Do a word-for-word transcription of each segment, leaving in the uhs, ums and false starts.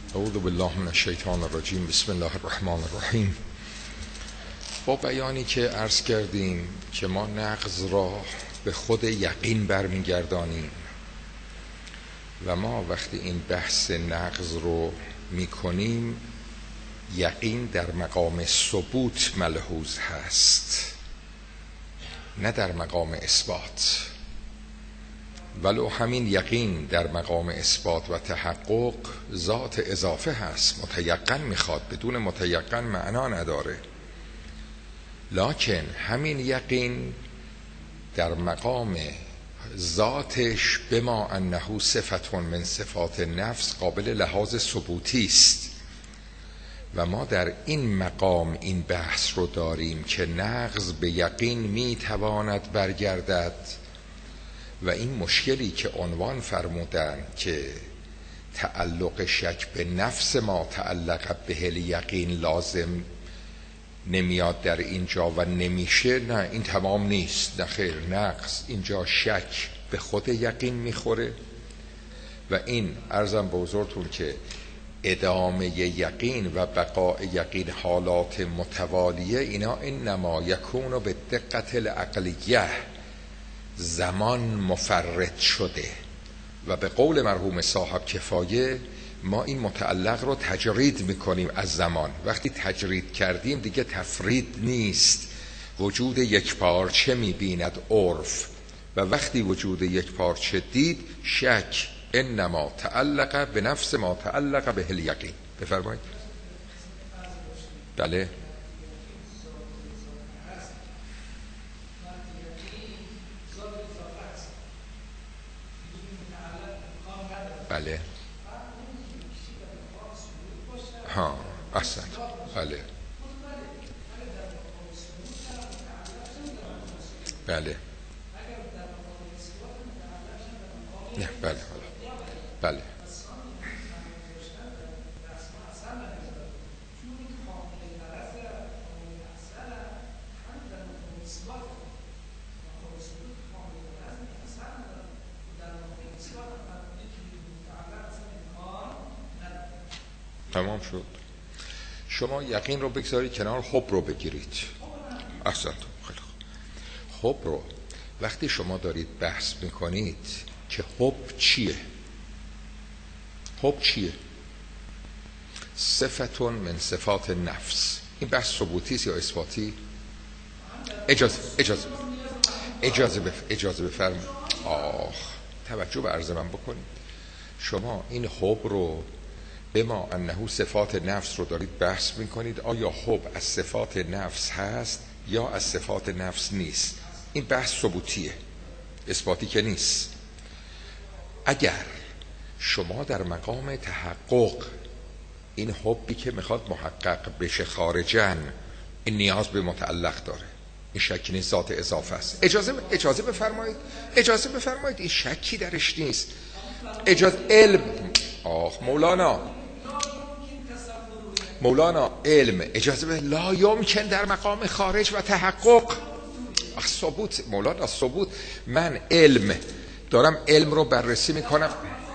اعوذ بالله من الشیطان الرجیم. بسم الله الرحمن الرحیم. با بیانی که عرض کردیم که ما نقض را به خود یقین برمیگردانیم و ما وقتی این بحث نقض رو میکنیم یقین در مقام ثبوت ملحوظ هست، نه در مقام اثبات. ولو همین یقین در مقام اثبات و تحقق ذات اضافه هست، متیقن میخواد، بدون متیقن معنا نداره. لکن همین یقین در مقام ذاتش بما انه صفت من صفات نفس قابل لحاظ ثبوتی است و ما در این مقام این بحث رو داریم که نقض به یقین میتواند برگردد و این مشکلی که عنوان فرمودن که تعلق شک به نفس ما تعلق به یقین لازم نمیاد در اینجا و نمیشه، نه این تمام نیست، نه خیر، نقص اینجا شک به خود یقین میخوره و این عرضم به حضورتون که ادامه یقین و بقاء یقین حالات متوالیه اینا انما یکون به دقت العقلیه زمان مفرط شده و به قول مرحوم صاحب کفایه ما این متعلق رو تجرید میکنیم از زمان. وقتی تجرید کردیم دیگه تفرید نیست، وجود یک پارچه میبیند عرف و وقتی وجود یک پارچه دید شک انما تعلق به نفس ما تعلق به الیقین. بفرمایید. بله بله ها احسن. بله بله نه بله بله تمام شد. شما یقین رو بگذارید کنار، حب رو بگیرید. احسنتون. خیلی خوب. حب رو وقتی شما دارید بحث میکنید که حب چیه؟ حب چیه؟ صفتون من صفات نفس. این بحث ثبوتی است یا اثباتی؟ اجازه اجازه اجازه بف... اجازه بفرمایید. آخ توجه به عرض من بکنید. شما این حب رو بما انه صفات نفس رو دارید بحث میکنید، آیا حب از صفات نفس هست یا از صفات نفس نیست؟ این بحث ثبوتیه، اثباتی که نیست. اگر شما در مقام تحقق این حبی که میخواد محقق بشه خارجن، این نیاز به متعلق داره، این شکی نیست، ذات اضافه است. اجازه اجازه بفرمایید اجازه بفرمایید این شکی درش نیست. اجازه علم آخ مولانا مولانا علم اجازه به لا یمکن در مقام خارج و تحقق. آخ ثبوت مولانا ثبوت. من علم دارم، علم رو بررسی میکنم.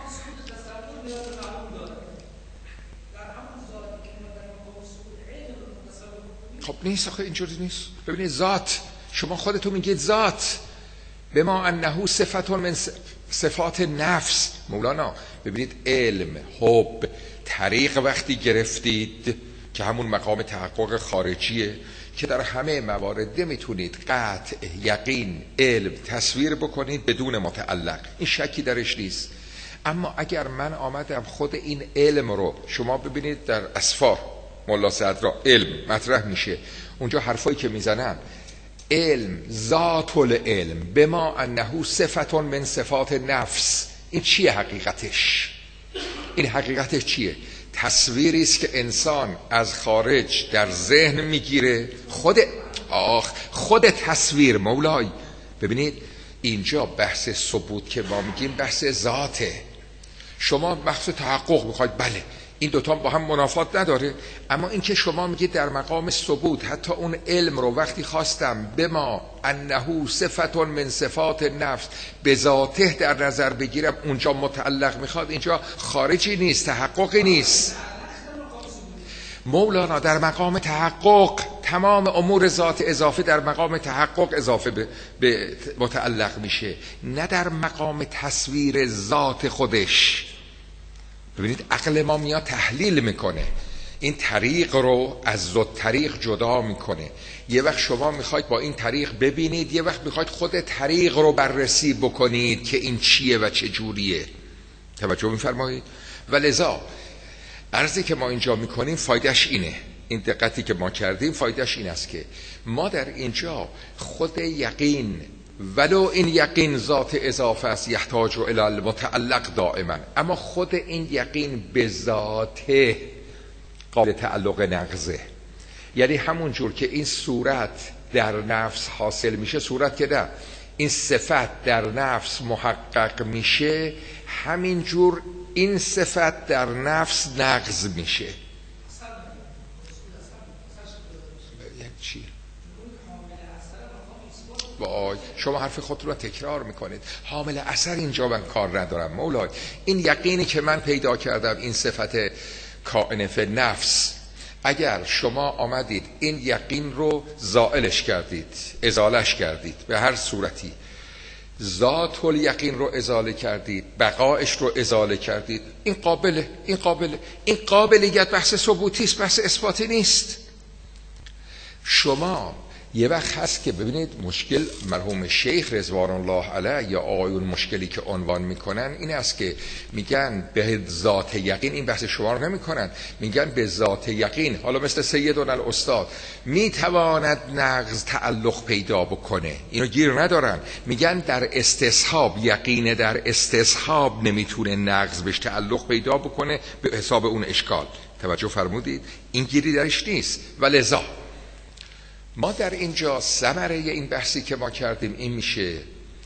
خب نیست آخه، اینجوری نیست. ببینید ذات، شما خودتون میگید ذات بما انه صفت من صفات نفس. مولانا ببینید علم، حب، طریق وقتی گرفتید که همون مقام تحقق خارجیه که در همه موارد میتونید قطع، یقین، علم تصویر بکنید بدون متعلق، این شکی درش نیست. اما اگر من آمدم خود این علم رو، شما ببینید در اسفار مولا صدرا علم مطرح میشه، اونجا حرفایی که میزنن علم ذات العلم بما انه صفت من صفات نفس. این چیه حقیقتش؟ این حقیقتش چیه؟ تصویری است که انسان از خارج در ذهن میگیره. خود آخ خود تصویر مولای. ببینید اینجا بحث ثبوت که ما میگیم بحث ذاته. شما بحث تحقق میخواید، بله این دوتا با هم منافات نداره. اما این که شما میگید در مقام ثبوت حتی اون علم رو وقتی خواستم به ما انه صفت من صفات نفس به ذاته در نظر بگیرم، اونجا متعلق میخواد، اینجا خارجی نیست، تحققی نیست. مولانا در مقام تحقق تمام امور ذات اضافه در مقام تحقق اضافه به, به متعلق میشه، نه در مقام تصویر ذات خودش. ببینید عقل ما میاد تحلیل میکنه، این طریق رو از ذات طریق جدا میکنه. یه وقت شما میخواید با این طریق ببینید، یه وقت میخواید خود طریق رو بررسی بکنید که این چیه و چه جوریه. توجه میفرمایید؟ و لذا عرضی که ما اینجا میکنیم فایدهش اینه، این دقتی که ما کردیم فایدهش این است که ما در اینجا خود یقین، ولو این یقین ذات اضافه است، یحتاج الی المتعلق دائما، اما خود این یقین به ذاته قابل تعلق نقضه. یعنی همون جور که این صورت در نفس حاصل میشه، صورت که نه، این صفت در نفس محقق میشه، همین جور این صفت در نفس نقض میشه. چی؟ وای شما حرف خودتون رو تکرار میکنید. حامل اثر اینجا من کار ندارم مولای. این یقینی که من پیدا کردم، این صفت کائن فی نفس، اگر شما آمدید این یقین رو زائلش کردید، ازالش کردید، به هر صورتی ذات الیقین رو ازاله کردید، بقایش رو ازاله کردید، این قابله، این قابله، این قابلیت بحث ثبوتی است، بحث اثباتی نیست. شما یه وقت هست که ببینید مشکل مرحوم شیخ رضوان الله علیه یا آقایون مشکلی که عنوان میکنن این است که میگن به ذات یقین، این بحث شما رو نمیکنن، میگن به ذات یقین، حالا مثل سیدنا الاستاد، میتواند نقض تعلق پیدا بکنه، اینو گیر ندارن. میگن در استصحاب، یقین در استصحاب نمیتونه نقض بهش تعلق پیدا بکنه به حساب اون اشکال. توجه فرمودید؟ این گیری درش نیست. و لذا ما در اینجا ثمره این بحثی که ما کردیم این میشه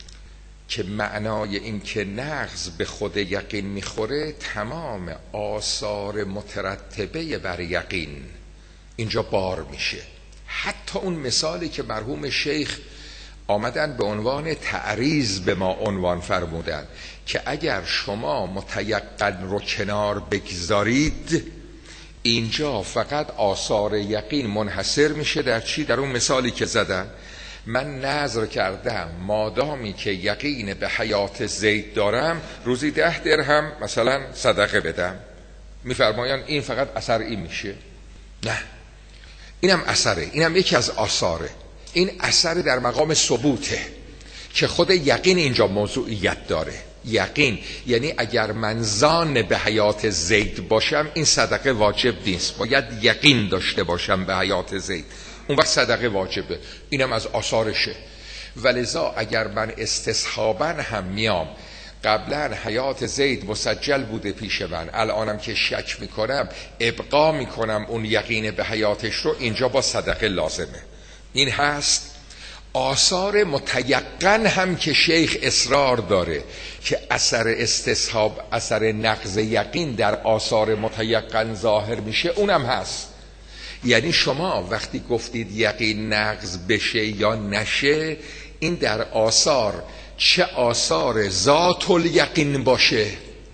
که معنای این که نقض به خود یقین میخوره، تمام آثار مترتبه بر یقین اینجا بار میشه. حتی اون مثالی که مرحوم شیخ آمدن به عنوان تعریض به ما عنوان فرمودن که اگر شما متیقن رو کنار بگذارید، اینجا فقط آثار یقین منحصر میشه در چی؟ در اون مثالی که زدن. من نظر کردم مادامی که یقین به حیات زید دارم روزی ده درهم مثلا صدقه بدم، میفرمایند این فقط اثر این میشه؟ نه، اینم اثره، اینم یکی از آثاره. این اثر در مقام ثبوته که خود یقین اینجا موضوعیت داره. یقین یعنی اگر من ظان به حیات زید باشم این صدقه واجب نیست، باید یقین داشته باشم به حیات زید، اون وقت صدقه واجبه. اینم از آثارشه. ولذا اگر من استصحابا هم میام، قبلا حیات زید مسجل بوده پیش من، الانم که شک میکنم ابقا میکنم اون یقین به حیاتش رو، اینجا با صدقه لازمه. این هست. آثار متیقن هم که شیخ اصرار داره که اثر استصحاب، اثر نقض یقین در آثار متیقن ظاهر میشه، اونم هست. یعنی شما وقتی گفتید یقین نقض بشه یا نشه، این در آثار، چه آثار ذات الیقین باشه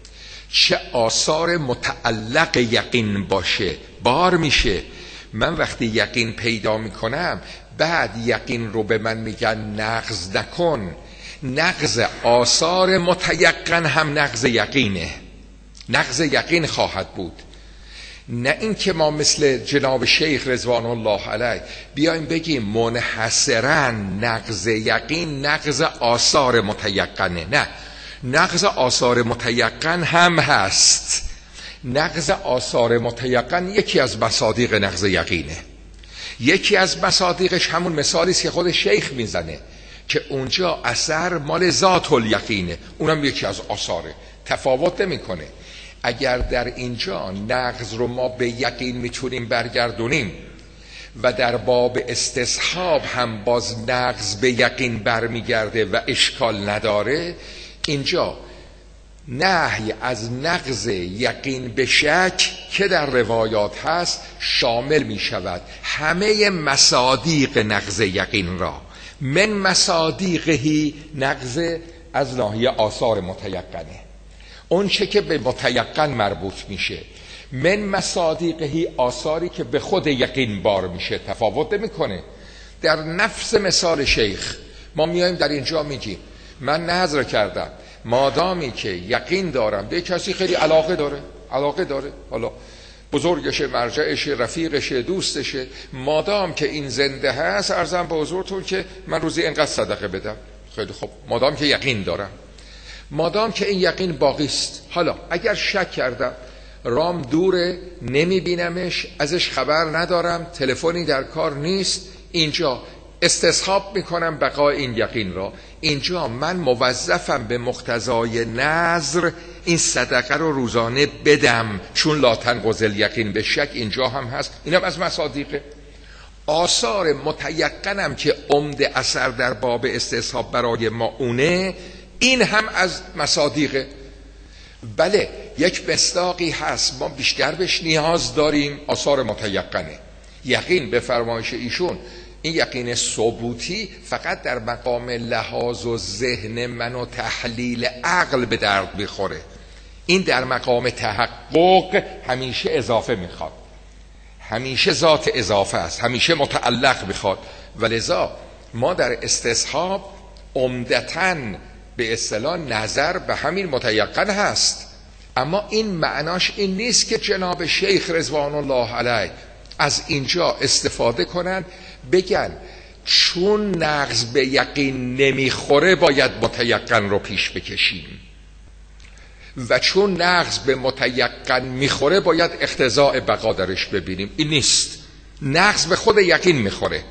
چه آثار متعلق یقین باشه، بار میشه. من وقتی یقین پیدا میکنم، بعد یقین رو به من میگن نقض نکن، نقض آثار متیقن هم نقض یقینه، نقض یقین خواهد بود. نه این که ما مثل جناب شیخ رضوان الله علیه بیایم بگیم منحصرا نقض یقین نقض آثار متیقنه. نه، نقض آثار متیقن هم هست. نقض آثار متیقن یکی از مصادیق نقض یقینه. یکی از مصادیقش همون مثالی است که خود شیخ میزنه که اونجا اثر مال ذات الیقینه، اونم یکی از آثاره، تفاوت نمیکنه. اگر در اینجا نقض رو ما به یقین میتونیم برگردونیم و در باب استصحاب هم باز نقض به یقین برمیگرده و اشکال نداره، اینجا نهی از نقض یقین به شک که در روایات هست شامل می شود همه مصادیق نقض یقین را. من مصادیقهی نقض از ناحیه آثار متیقنه، اون چه که به متیقن مربوط میشه. من مصادیقهی آثاری که به خود یقین بار میشه تفاوت نمیکنه. در نفس مثال شیخ ما میایم در اینجا میگیم من نظر کردم مادامی که یقین دارم به کسی خیلی علاقه داره علاقه داره حالا بزرگشه، مرجعشه، رفیقشه، دوستشه، مادام که این زنده هست عرضم به حضورتون که من روزی اینقدر صدقه بدم. خیلی خب، مادام که یقین دارم، مادام که این یقین باقی است. حالا اگر شک کردم رام دوره، نمیبینمش، ازش خبر ندارم، تلفنی در کار نیست، اینجا استصحاب میکنم بقای این یقین را. اینجا من موظفم به مقتضای نظر این صدقه رو روزانه بدم، چون لا تنقض الیقین به شک اینجا هم هست. اینم از مصادیقه. آثار متیقنم که عمده اثر در باب استصحاب برای ما اونه، این هم از مصادیقه. بله یک مصداقی هست ما بیشتر بهش نیاز داریم، آثار متیقنه. یقین به فرمایش ایشون، این یقین ثبوتی فقط در مقام لحاظ و ذهن من و تحلیل عقل به درد میخوره. این در مقام تحقق همیشه اضافه میخواد، همیشه ذات اضافه است، همیشه متعلق میخواد. ولذا ما در استصحاب عمدتاً به اصطلاح نظر به همین متیقن هست. اما این معناش این نیست که جناب شیخ رضوان الله علیه از اینجا استفاده کنن بگن چون نقض به یقین نمیخوره باید متیقن رو پیش بکشیم و چون نقض به متیقن میخوره باید اقتضاء بقا درش ببینیم. این نیست، نقض به خود یقین میخوره.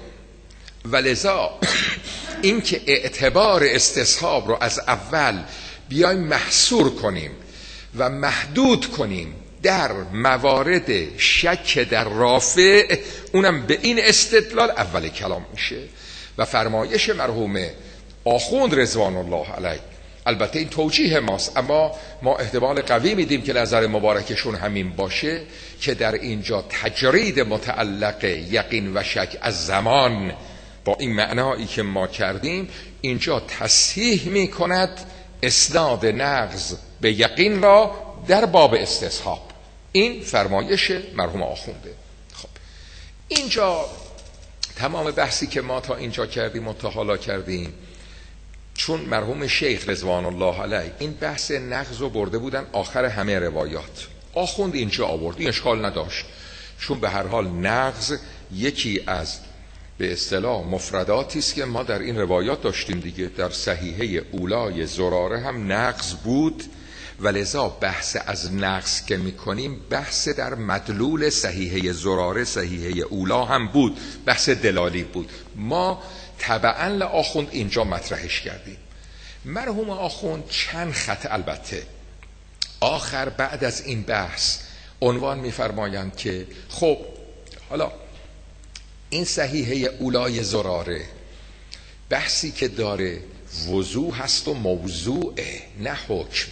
ولذا این که اعتبار استصحاب رو از اول بیایم محصور کنیم و محدود کنیم در موارد شک در رافع، اونم به این استدلال اول کلام میشه. و فرمایش مرحوم آخوند رضوان الله علیه، البته این توجیه ماست اما ما احتمال قوی میدیم که نظر مبارکشون همین باشه، که در اینجا تجرید متعلق یقین و شک از زمان با این معنایی که ما کردیم اینجا تصحیح میکند اسناد نقض به یقین را در باب استصحاب. این فرمایش مرحوم آخونده. خب اینجا تمام بحثی که ما تا اینجا کردیم و تا حالا کردیم، چون مرحوم شیخ رضوان الله علیه این بحث نقض رو برده بودن آخر همه روایات، آخوند اینجا آورد، این اشکال نداشت، چون به هر حال نقض یکی از به اصطلاح مفرداتی است که ما در این روایات داشتیم دیگه. در صحیحه اولای زراره هم نقض بود، ولذا بحث از نقض که میکنیم بحث در مدلول صحیحه زراره صحیحه اولا هم بود، بحث دلالی بود. ما تبعا لآخوند اینجا مطرحش کردیم. مرحوم آخوند چند خط البته آخر بعد از این بحث عنوان میفرمایند که خب حالا این صحیحه اولای زراره بحثی که داره وضوح هست و موضوعه نه حکم.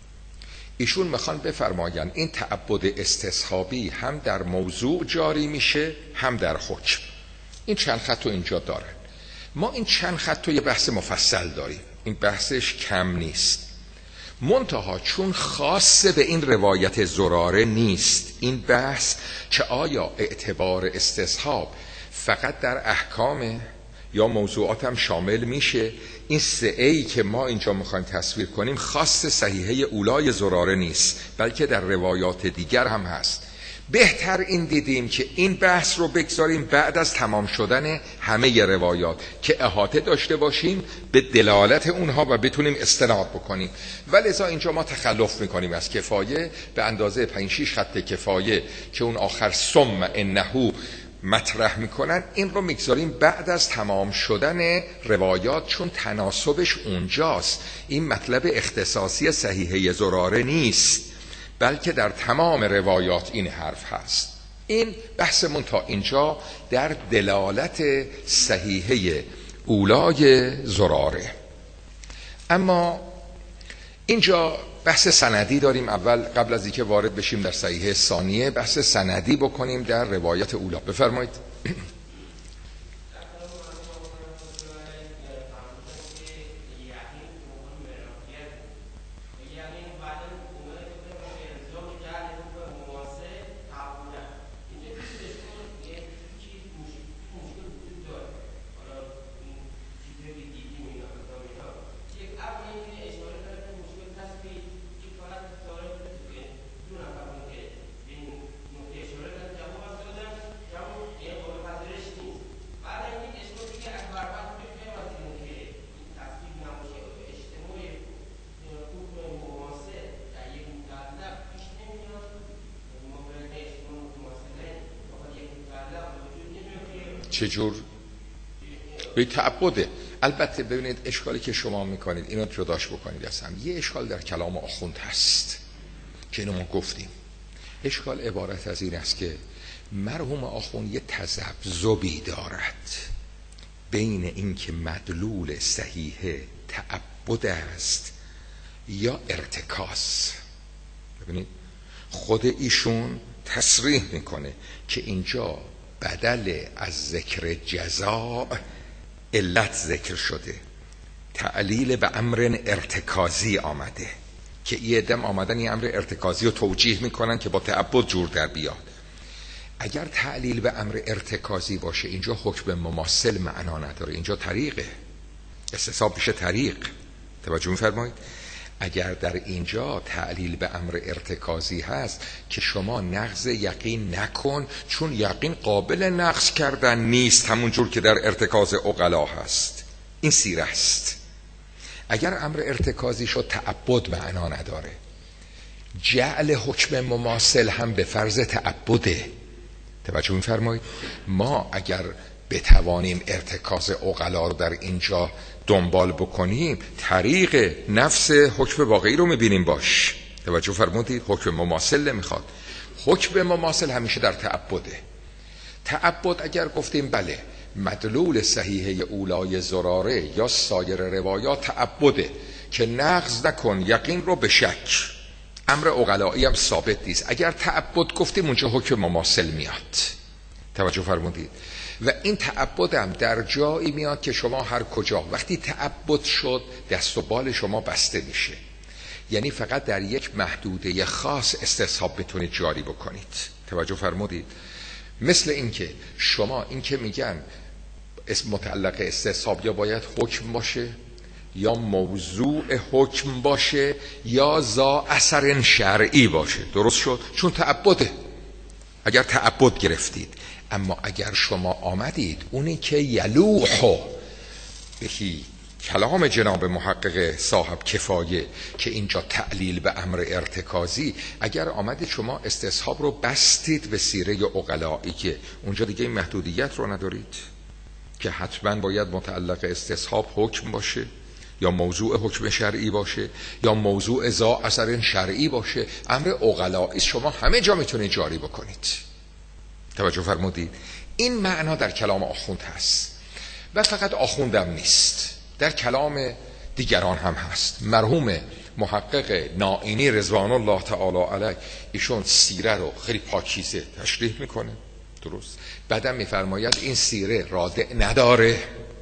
ایشون میخوان بفرمایند این تعبد استصحابی هم در موضوع جاری میشه هم در حکم. این چند خط رو اینجا دارن. ما این چند خط رو یه بحث مفصل داریم، این بحثش کم نیست، منتها چون خاص به این روایت زراره نیست این بحث که آیا اعتبار استصحاب فقط در احکام یا موضوعات هم شامل میشه، این سه ای که ما اینجا میخوایم تصویر کنیم خاص صحیحه اولای زراره نیست بلکه در روایات دیگر هم هست. بهتر این دیدیم که این بحث رو بگذاریم بعد از تمام شدن همه روایات که احاطه داشته باشیم به دلالت اونها و بتونیم استناد بکنیم. ولذا اینجا ما تخلف میکنیم از کفایه به اندازه پنج شش خط کفایه که اون آخر ثم انه مطرح میکنن، این رو میگذاریم بعد از تمام شدن روایات چون تناسبش اونجاست. این مطلب اختصاصی صحیحه زراره نیست بلکه در تمام روایات این حرف هست. این بحثمون تا اینجا در دلالت صحیحه اولای زراره. اما اینجا بحث سندی داریم. اول قبل از اینکه وارد بشیم در صحیحه ثانیه بحث سندی بکنیم در روایت اولی. بفرمایید. چجور؟ به تعبده. البته ببینید اشکالی که شما میکنید اینو جداش بکنید از هم. یه اشکال در کلام آخوند هست که اینو ما گفتیم. اشکال عبارت از این است که مرحوم آخوند یه تذبذبی دارد بین این که مدلول صحیح تعبد است یا ارتکاز. ببینید خود ایشون تصریح میکنه که اینجا بدل از ذکر جزاء علت ذکر شده، تعلیل به امر ارتکازی آمده که یه دم آمدن این امر ارتکازی رو توجیه میکنن که با تعبد جور در بیاد. اگر تعلیل به امر ارتکازی باشه اینجا حکم مماثل معنا نداره، اینجا طریقه، استصحاب میشه طریق. توجه میفرمایید؟ اگر در اینجا تعلیل به امر ارتکازی هست که شما نقض یقین نکن چون یقین قابل نقض کردن نیست، همون جور که در ارتکاز عقلا هست، این سیره است. اگر امر ارتکازی شد تعبد معنا نداره. جعل حکم مماثل هم به فرض تعبده. توجه می‌فرمایید؟ ما اگر بتوانیم ارتکاز عقلا رو در اینجا دنبال بکنیم طریق نفس حکم واقعی رو میبینیم باش. توجه فرمودید؟ حکم مماثل نمیخواد. حکم مماثل همیشه در تعبده. تعبد اگر گفتیم بله مدلول صحیحه اولای زراره یا سایر روایات تعبده که نقض نکن یقین رو به شک، امر عقلایی هم ثابت نیست. اگر تعبد گفتیم اونجا حکم مماثل میاد. توجه فرمودید؟ و این تعبد هم در جایی میاد که شما هر کجا وقتی تعبد شد دست و بال شما بسته میشه، یعنی فقط در یک محدوده خاص استصحاب میتونید جاری بکنید. توجه فرمودید؟ مثل اینکه شما این که میگن اسم متعلق استصحاب یا باید حکم باشه یا موضوع حکم باشه یا ذا اثر شرعی باشه. درست شد؟ چون تعبده. اگر تعبد گرفتید، اما اگر شما آمدید اونی که یلوح بهی کلام جناب محقق صاحب کفایه که اینجا تعلیل به امر ارتکازی، اگر آمدید شما استصحاب رو بستید به سیره عقلایی که اونجا دیگه این محدودیت رو ندارید که حتما باید متعلق استصحاب حکم باشه یا موضوع حکم شرعی باشه یا موضوع ذا اثر شرعی باشه. امر عقلایی شما همه جا میتونید جاری بکنید. توجه فرمودید؟ این معنا در کلام آخوند هست و فقط آخوندم نیست، در کلام دیگران هم هست. مرحوم محقق نائینی رضوان الله تعالی علیه ایشون سیره رو خیلی پاکیزه تشریح میکنه. درست؟ بعدم میفرماید این سیره رادع نداره.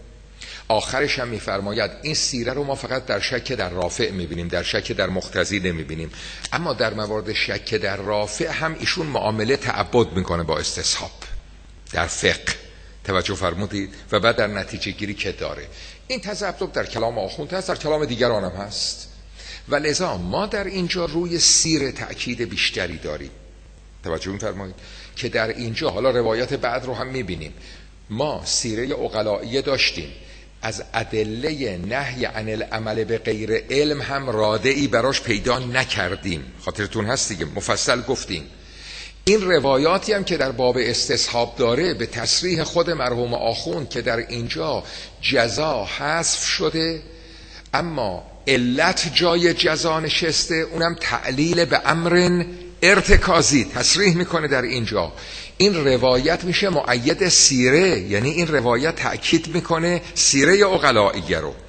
آخرش هم میفرماید این سیره رو ما فقط در شک در رافع میبینیم، در شک در مقتضی نمیبینیم. اما در موارد شک در رافع هم ایشون معامله تعبد میکنه با استصحاب در فقه. توجه فرمودید؟ و بعد در نتیجه گیری که داره. این تذبذب در کلام آخوند هست، در کلام دیگران هم هست و لذا ما در اینجا روی سیره تأکید بیشتری داریم. توجه میفرمایید؟ که در اینجا حالا روایت بعد رو هم میبینیم. ما سیره عقلائیه داشتیم، از ادله نهی عن العمل به غیر علم هم رادعی براش پیدا نکردیم. خاطرتون هست دیگه، مفصل گفتیم. این روایاتی هم که در باب استصحاب داره به تصریح خود مرحوم آخوند که در اینجا جزا حذف شده اما علت جای جزا نشسته، اونم تعلیل به امر ارتکازی تصریح میکنه در اینجا. این روایت میشه مؤید سیره، یعنی این روایت تأکید میکنه سیره عقلائیه رو.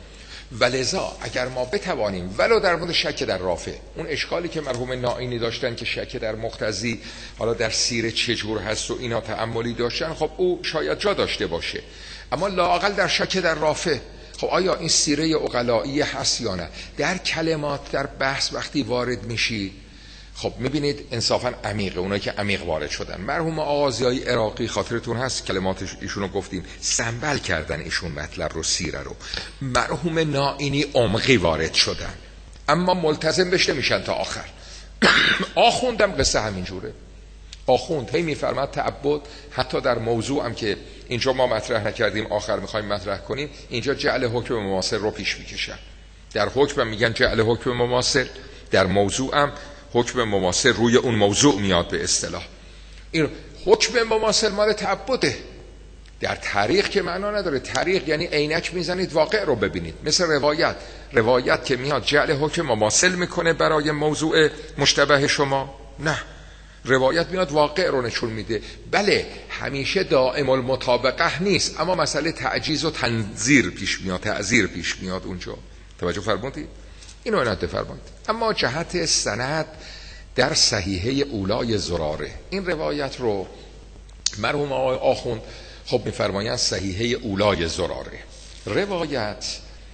ولذا اگر ما بتوانیم ولو در مورد شک در رافع، اون اشکالی که مرحوم نائینی داشتن که شک در مقتضی حالا در سیره چجور هست و اینا تأملی داشتن، خب او شاید جا داشته باشه، اما لااقل در شک در رافع، خب آیا این سیره عقلایی هست یا نه؟ در کلمات در بحث وقتی وارد میشی، خب میبینید انصافا عمیقه. اونایی که عمیق وارد شدن، مرحوم آغازیای عراقی خاطرتون هست کلماتش ایشونو گفتیم، سنبل کردن ایشون مطلب رو، سیره رو. مرحوم نائینی عمقی وارد شدن اما ملتزم بشته میشن تا آخر. آخوندم قصه همین جوره. آخوند هی میفرماد تعبد، حتی در موضوع هم که اینجا ما مطرح نکردیم آخر میخوایم مطرح کنیم، اینجا جعل حکم مماثل رو پیش میکشن. در حکم میگن جعل حکم مماثل، در موضوع هم حکم مماثل روی اون موضوع میاد به اصطلاح. این حکم مماثل مال تعبده، در طریق که معنا نداره. طریق یعنی عینک میزنید واقع رو ببینید، مثل روایت. روایت که میاد جعل حکم مماثل میکنه برای موضوع مشتبه شما، نه، روایت میاد واقع رو نشون میده. بله همیشه دائم المطابقه نیست، اما مسئله تعجیز و تنظیر پیش میاد، تعذیر پیش میاد اونجا. توجه فرمودید؟ اینو عنایت فرمایید. اما جهت سند در صحیحه اولای زراره، این روایت رو مرحوم آخوند خب میفرمایند صحیحه اولای زراره. روایت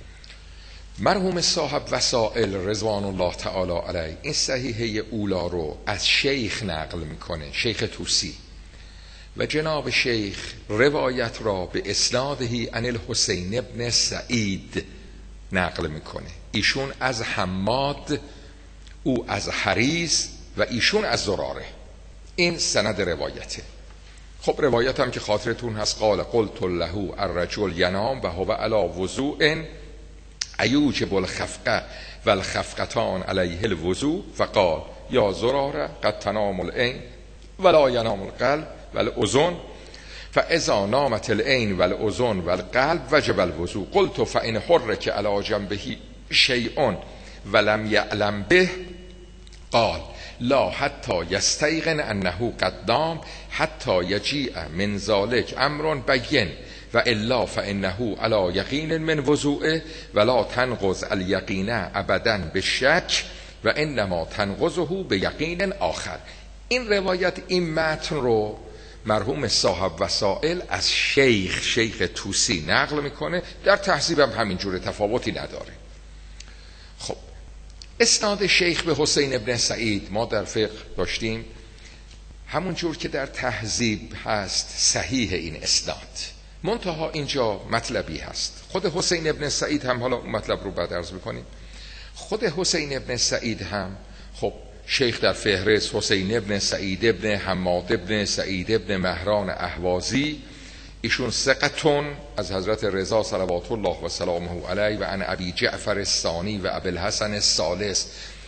مرحوم صاحب وسائل رضوان الله تعالی علیه این صحیحه اولا رو از شیخ نقل میکنه، شیخ طوسی، و جناب شیخ روایت را به اسنادهی عن الحسین ابن سعید نقل میکنه. ایشون از حماد، او از حریز و ایشون از زراره. این سند روایته. خب روایت هم که خاطرتون هست، قال قلت له الرجل ینام و هو علی وضوء ایوجب الخفقه و الخفقتان علیه الوضوء فقال یا زراره قد تنام العین ولا ینام القلب والاذن فاذا نامت العین والاذن والقلب وجب الوضوء. قلت فان حرک علی جنبه شیء ولم یعلم به قال لا حتی یستیقن انه قد نام حتی یجیء من ذلک امر بین و الا فانه علی یقین من وضوء ولا تنقض الیقین ابدا بالشک و انما تنقضه بیقین آخر. این روایت، این متن رو مرحوم صاحب وسائل از شیخ شیخ طوسی نقل میکنه. در تهذیب هم همینجوره، تفاوتی نداره. خب اسناد شیخ به حسین ابن سعید ما در فقه داشتیم، همون جور که در تهذیب هست صحیح این اسناد. منتها اینجا مطلبی هست. خود حسین ابن سعید هم، حالا اون مطلب رو بعد عرض میکنیم، خود حسین ابن سعید هم خب شیخ در فهرست حسین ابن سعید ابن حماد ابن سعید ابن مهران اهوازی، ایشون ثقتون از حضرت رضا صلوات الله و سلامه علیه و عن ابی جعفر الثانی و ابی الحسن الثالث،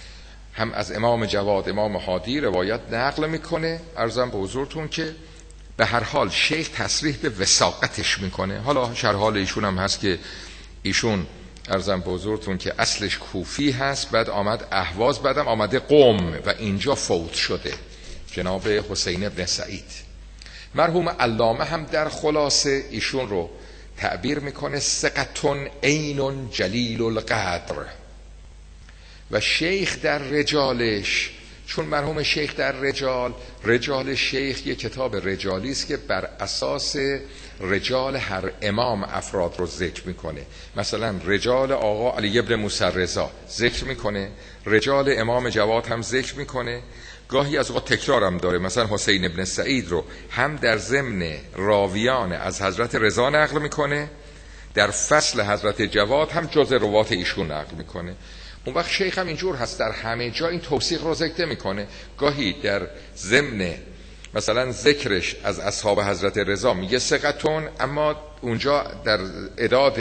هم از امام جواد امام هادی روایت نقل میکنه. عرضم به حضورتون که به هر حال شیخ تصریح به وثاقتش میکنه. حالا شرحال ایشون هم هست که ایشون عرضم به حضورتون که اصلش کوفی هست، بعد آمد اهواز، بعدم آمده قم و اینجا فوت شده، جناب حسین ابن سعید. مرحوم علامه هم در خلاصه ایشون رو تعبیر میکنه ثقتون عین جلیل القدر. و شیخ در رجالش، چون مرحوم شیخ در رجال، رجال شیخ یه کتاب رجالی است که بر اساس رجال هر امام افراد رو ذکر میکنه. مثلا رجال آقا علی ابن موسی رضا ذکر میکنه، رجال امام جواد هم ذکر میکنه، گاهی از اوقات تکرار هم داره. مثلا حسین ابن سعید رو هم در ضمن راویان از حضرت رضا نقل میکنه، در فصل حضرت جواد هم جز روات ایشون نقل میکنه. اون وقت شیخ هم اینجور هست، در همه جا این توثیق رو ذکر میکنه. گاهی در ضمن مثلا ذکرش از اصحاب حضرت رضا میگه ثقتون، اما اونجا در اعداد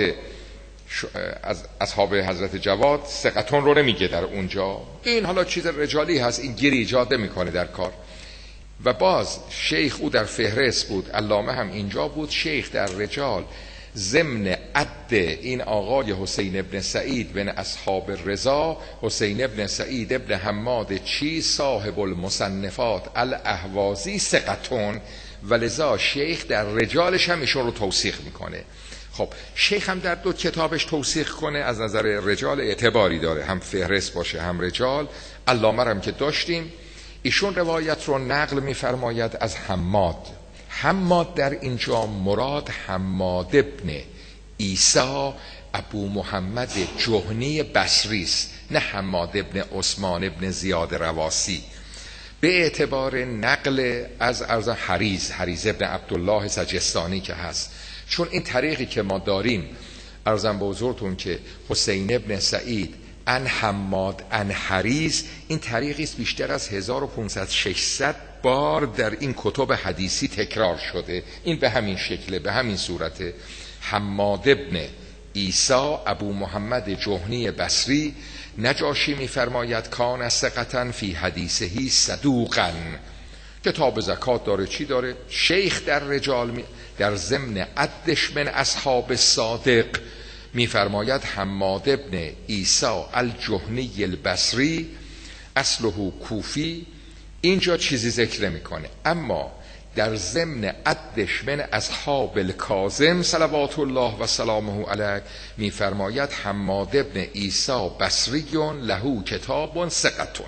از اصحاب حضرت جواد ثقتون رو نمیگه در اونجا. این حالا چیز رجالی هست، این گیری ایجاد میکنه در کار. و باز شیخ او در فهرست بود، علامه هم اینجا بود. شیخ در رجال ضمن عد این آقای حسین ابن سعید بن اصحاب رضا، حسین ابن سعید ابن حماد چی صاحب المصنفات الاهوازی ثقتون، ولذا شیخ در رجالش هم ایشون رو توثیق میکنه. خب شیخ هم در دو کتابش توثیق کنه از نظر رجال اعتباری داره، هم فهرست باشه هم رجال. علامه هم که داشتیم، ایشون روایت رو نقل می‌فرماید از حماد. حماد در اینجا مراد حماد ابن عیسی ابو محمد جهنی بصری است، نه حماد ابن عثمان ابن زیاد رواسی. به اعتبار نقل از ارز حریز حریز ابن عبدالله سجستانی که هست، چون این طریقی که ما داریم ارزم به حضورتون که حسین ابن سعید ان حماد ان حریز، این طریقی است بیشتر از هزار و پانصد ششصد بار در این کتب حدیثی تکرار شده. این به همین شکله، به همین صورته. حماد ابن عیسی ابو محمد جهنی بصری، نجاشی میفرماید کان ثقةً فی حدیثهی صدوقاً. کتاب زکات داره، چی داره؟ شیخ در رجال می در ضمن عدش من اصحاب صادق میفرماید حماد ابن عیسی الجهنی البصری اصله کوفی. اینجا چیزی ذکر میکنه، اما در ضمن عدش من اصحاب الکاظم صلوات الله و سلامه علیه میفرماید حماد ابن عیسی بصری له کتاب ثقة.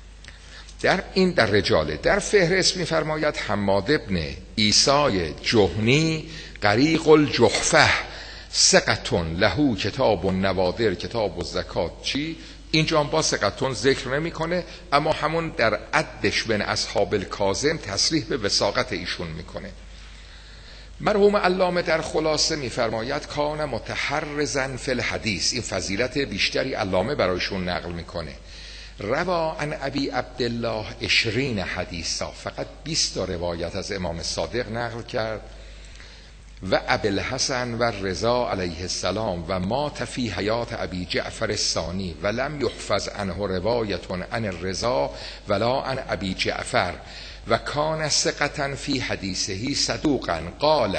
در این در رجاله. در فهرست میفرماید حماد ابن عیسی جهنی غریق الجحفه ثقة له کتاب النوادر کتاب الزکات. چی؟ اینجا با ثقتون ذکر نمیکنه، اما همون در عدش بین اصحاب الکاظم تصریح به وثاقت ایشون میکنه. مرحوم علامه در خلاصه میفرماید کان متحرزا فی الحدیث. این فضیلت بیشتری علامه برایشون نقل میکنه. روا عن ابی عبدالله عشرین حدیثا، فقط بیست تا روایت از امام صادق نقل کرد. و ابوالحسن و رضا علیه السلام و مات فی حیات ابی جعفر الثانی و لم یحفظ عنه روایت عن الرضا ولا عن ابی جعفر و کان ثقة فی حدیثه صدوقا. قال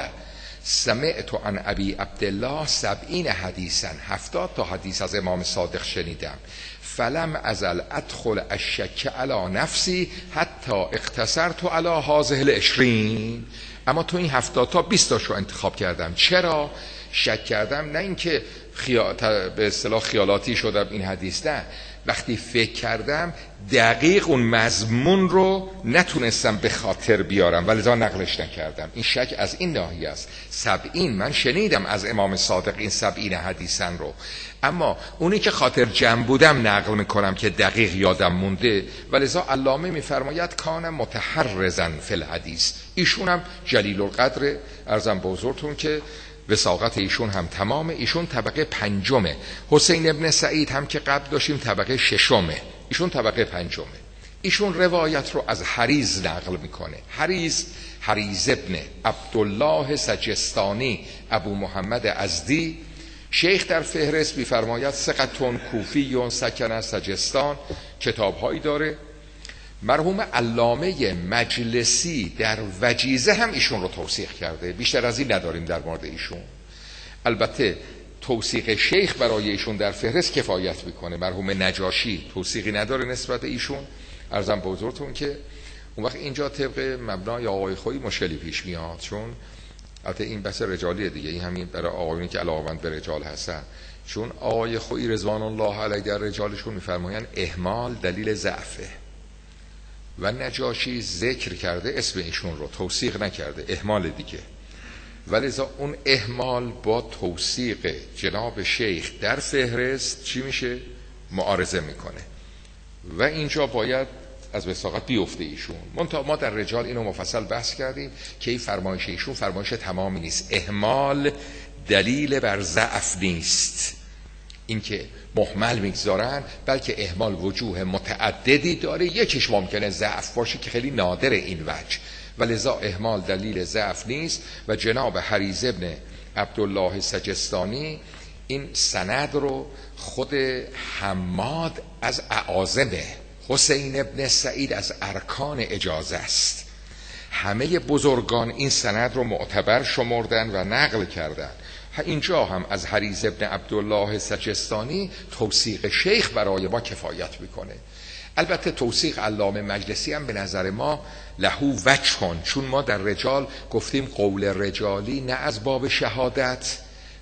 سمعت عن ابی عبدالله سبعین حدیثا، هفتاد تا حدیث از امام صادق شنیدم. فلم ازل ادخل الشک علی نفسی حتی اقتصرت علی هذه العشرین. اما تو این هفتاد تا بیست تاشو انتخاب کردم. چرا؟ شک کردم، نه اینکه خیال... به اصطلاح خیالاتی شدم این حدیث، نه، وقتی فکر کردم دقیق اون مضمون رو نتونستم به خاطر بیارم ولذا نقلش نکردم. این شک از این ناحیه است. سبعین من شنیدم از امام صادق این سبعین حدیثن رو، اما اونی که خاطر جمع بودم نقل میکنم که دقیق یادم مونده. ولذا علامه میفرماید کان متحرزا فی الحدیث. ایشون هم جلیل القدر، ارزم به حضورتون که وثاقت ایشون هم تمامه. ایشون طبقه پنجمه. حسین ابن سعید هم که قبل داشتیم طبقه ششمه، ایشون طبقه پنجمه. ایشون روایت رو از حریز نقل میکنه. حریز حریز ابن عبدالله سجستانی ابو محمد ازدی. شیخ در فهرست میفرماید ثقة کوفی سکن سجستان، کتابهایی داره. مرحوم علامه مجلسی در وجیزه هم ایشون رو توثیق کرده. بیشتر از این نداریم در مورد ایشون. البته توثیق شیخ برای ایشون در فهرست کفایت میکنه. مرحوم نجاشی توثیقی نداره نسبت ایشون. عرضم به حضورتون که اون وقت اینجا طبق مبنای آقای خویی مشکلی پیش میاد، چون البته این بحث رجالیه دیگه، این همین برای آقایونی که علاقه‌مند به رجال هستن، چون آقای خویی رضوان الله علیه در رجالشون میفرمایند اهمال دلیل ضعفه و نجاشی ذکر کرده اسم ایشون رو، توثیق نکرده، اهمال دیگه. ولذا اون اهمال با توثیق جناب شیخ در فهرست چی میشه؟ معارضه میکنه و اینجا باید از وثاقت بیفته ایشون. منتها ما در رجال اینو مفصل بحث کردیم که این فرمایش ایشون فرمایش تمامی نیست. اهمال دلیل بر ضعف نیست، این که محمل میگذارن، بلکه اهمال وجوه متعددی داره. یکیش ممکنه ضعف باشه که خیلی نادر این وجه، ولذا اهمال دلیل ضعف نیست. و جناب حریز ابن عبدالله سجستانی این سند رو خود حماد از اعاظمه، حسین ابن سعید از ارکان اجازه است. همه بزرگان این سند رو معتبر شمردن و نقل کردن. اینجا هم از حریز ابن عبدالله سجستانی توثیق شیخ برای ما کفایت میکنه. البته توثیق علامه مجلسی هم به نظر ما لهو وجهن، چون ما در رجال گفتیم قول رجالی نه از باب شهادت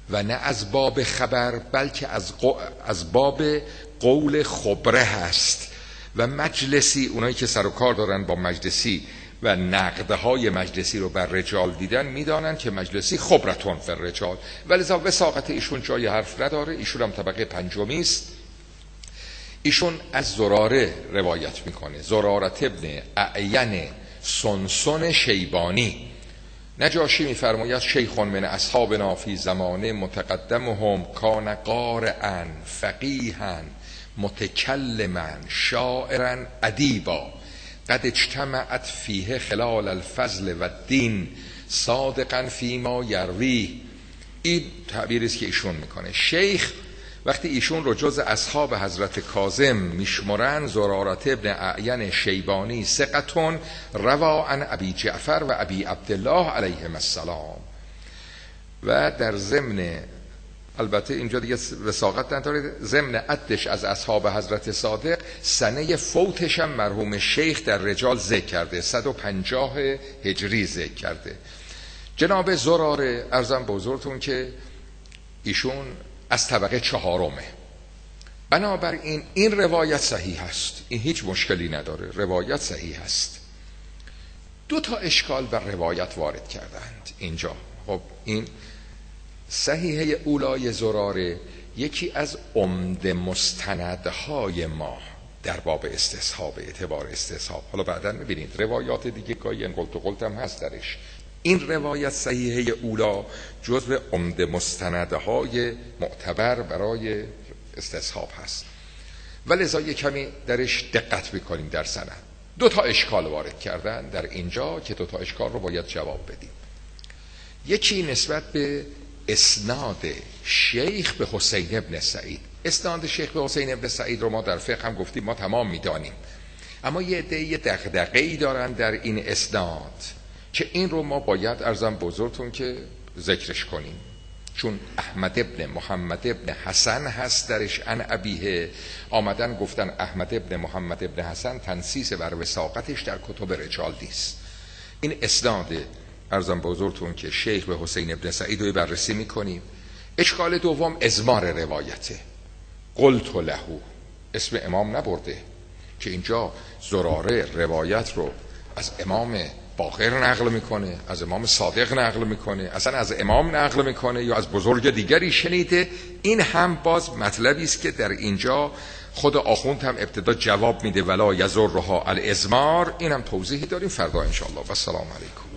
و نه از باب خبر بلکه از, قو... از باب قول خبره هست. و مجلسی، اونایی که سر و کار دارن با مجلسی و نقدهای مجلسی رو بر رجال دیدن میدانن که مجلسی خبرتون فی الرجال، ولذا وثاقت ایشون جای حرف نداره. ایشون هم طبقه پنجمی است. ایشون از زراره روایت میکنه، زرارت ابن اعین سنسن شیبانی. نجاشی میفرماید شیخ من اصحابنا فی زمانه متقدمهم کان قارئا فقیها متکلما شاعرا ادیبا قد اجتمعت فیه خلال الفضل و الدین صادقا فیما یروی. این تعبیری است که ایشون میکنه. شیخ وقتی ایشون رو جز اصحاب حضرت کاظم میشمرن، زرارت ابن اعین شیبانی ثقتون روا عن ابی جعفر و ابی عبدالله علیهم السلام. و در ضمن، البته اینجا دیگه وثاقت نداره، ضمن عدش از اصحاب حضرت صادق سنه فوتش هم مرحوم شیخ در رجال ذکر کرده، صد و پنجاه هجری ذکر کرده. جناب زراره عرضم به حضورتون که ایشون از طبقه چهارمه. بنابراین این روایت صحیح است، این هیچ مشکلی نداره، روایت صحیح است. دو تا اشکال بر روایت وارد کردند اینجا. خب این صحیحه اولای زراره یکی از عمده مستندهای ما در باب استصحاب، اعتبار استصحاب. حالا بعدا میبینید روایات دیگه گاهی انقلت و قلت هم هست درش. این روایت صحیحه اولا جزو عمده مستندهای معتبر برای استصحاب هست، ولذا یک کمی درش دقت بکنیم در سند. دو تا اشکال وارد کردن در اینجا که دو تا اشکال رو باید جواب بدیم. یکی نسبت به اسناد شیخ به حسین ابن سعید. اسناد شیخ به حسین ابن سعید رو ما در فقه هم گفتیم، ما تمام میدانیم، اما یه عده دغدغه‌ای دارن در این اسناد که این رو ما باید عرضم بزرگتون که ذکرش کنیم، چون احمد ابن محمد ابن حسن هست درش ان ابیه. آمدن گفتن احمد ابن محمد ابن حسن تنصیص بر وثاقتش در کتب رجال نیست. این اسناد عرضم بزرگتون که شیخ به حسین ابن سعید رو بررسی میکنیم. اشکال دوم ازمار روایته، قلت له، اسم امام نبرده که اینجا زراره روایت رو از امام باقر نقل میکنه، از امام صادق نقل میکنه، اصلا از امام نقل میکنه یا از بزرگ دیگری شنیده. این هم باز مطلبی است که در اینجا خود آخوند هم ابتدا جواب میده، ولا یزرها الازمار. این هم توضیحی داریم فردا انشاءالله. و السلام علیکم.